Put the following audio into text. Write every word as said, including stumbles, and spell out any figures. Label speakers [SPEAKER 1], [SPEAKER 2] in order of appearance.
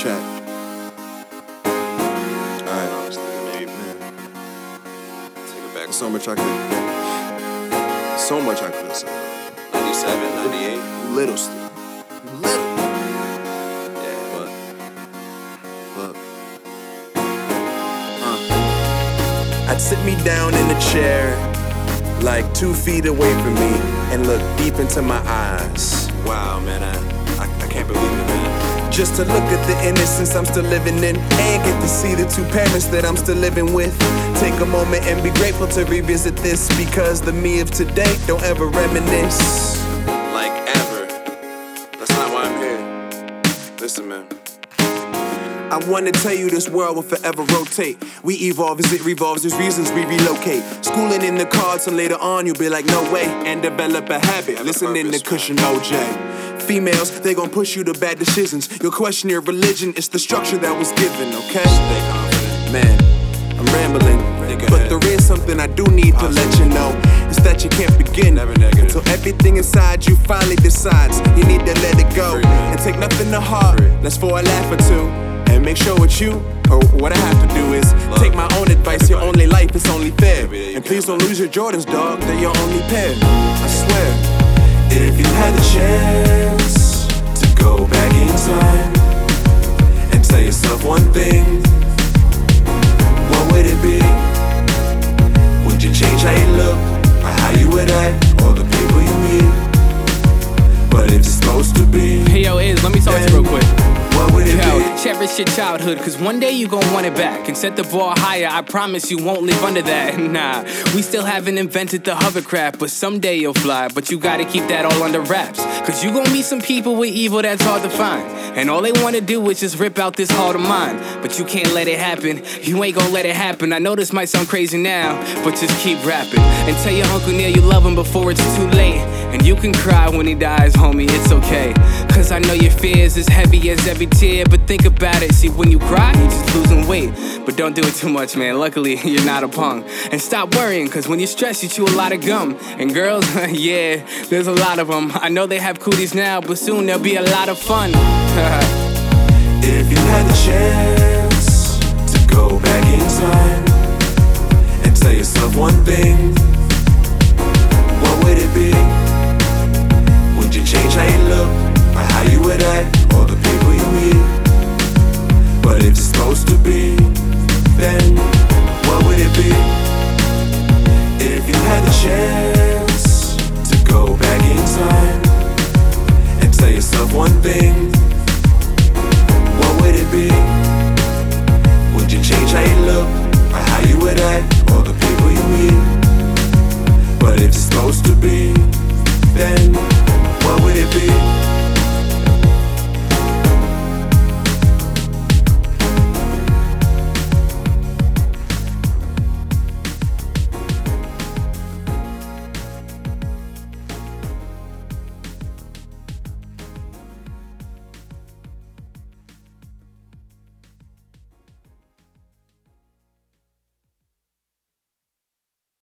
[SPEAKER 1] track. Alright.
[SPEAKER 2] I was thinking maybe, man. Take it back.
[SPEAKER 1] So much I could. So much I could have said.
[SPEAKER 2] ninety-seven, ninety-eight.
[SPEAKER 1] Little still. Little.
[SPEAKER 2] Yeah, but
[SPEAKER 1] Look. Uh. I'd sit me down in a chair, like two feet away from me, and look deep into my eyes.
[SPEAKER 2] wow, man, I, I, I can't believe it, man.
[SPEAKER 1] Just to look at the innocence I'm still living in, and get to see the two parents that I'm still living with. Take a moment and be grateful to revisit this, because the me of today don't ever reminisce.
[SPEAKER 2] Like ever. That's not why I'm here. Listen, man.
[SPEAKER 1] I wanna tell you this world will forever rotate. We evolve as it revolves, there's reasons we relocate. Schooling in the cards, so later on you'll be like, no way. And develop a habit,
[SPEAKER 2] Have a
[SPEAKER 1] listening
[SPEAKER 2] purpose,
[SPEAKER 1] to Cushion O J. Females, they gon' push you to bad decisions. You'll question your religion, it's the structure that was given, okay?
[SPEAKER 2] Stay confident.
[SPEAKER 1] Man, I'm rambling,
[SPEAKER 2] Think
[SPEAKER 1] but
[SPEAKER 2] ahead.
[SPEAKER 1] there is something I do need to let you know. It's that you can't begin
[SPEAKER 2] Never negative.
[SPEAKER 1] until everything inside you finally decides you need to let it go.
[SPEAKER 2] Free, man.
[SPEAKER 1] And take nothing to heart,
[SPEAKER 2] Free.
[SPEAKER 1] let's for a laugh or two. And make sure what you, or what I have to do is
[SPEAKER 2] Love.
[SPEAKER 1] take my own advice, your
[SPEAKER 2] Everybody.
[SPEAKER 1] only life is only fair.
[SPEAKER 2] Every day you
[SPEAKER 1] And
[SPEAKER 2] can,
[SPEAKER 1] please don't
[SPEAKER 2] man.
[SPEAKER 1] lose your Jordans, dog, they're your only pair. I swear. If you had the chance to go back in time and tell yourself one thing, what would it be? Would you change how you look, or how you would act, or the people you meet? But if it's supposed to be,
[SPEAKER 3] Hey yo, Iz, let me talk to you real quick.
[SPEAKER 1] what would it
[SPEAKER 3] Yo,
[SPEAKER 1] be?
[SPEAKER 3] cherish your childhood, cause one day you gon' want it back. And set the bar higher, I promise you won't live under that. Nah, we still haven't invented the hovercraft, but someday you'll fly. But you gotta keep that all under wraps, cause you gon' meet some people with evil that's hard to find. And all they wanna do is just rip out this heart of mine. But you can't let it happen, you ain't gon' let it happen. I know this might sound crazy now, but just keep rapping. And tell your Uncle Neil you love him before it's too late. And you can cry when he dies, homie, it's okay. Cause I know your fears as heavy as every tear. But think about it, see when you cry, you're just losing weight. But don't do it too much, man, luckily you're not a punk. And stop worrying, cause when you stress you chew a lot of gum. And girls, yeah, there's a lot of them. I know they have cooties now, but soon there'll be a lot of fun.
[SPEAKER 1] If you had the chance to go back in time and tell yourself one thing, what would it be? Would you change how you look, or how you would act, or the people you meet? But if it's supposed to be, then what would it be? If you had the chance to go back in time and tell yourself one thing,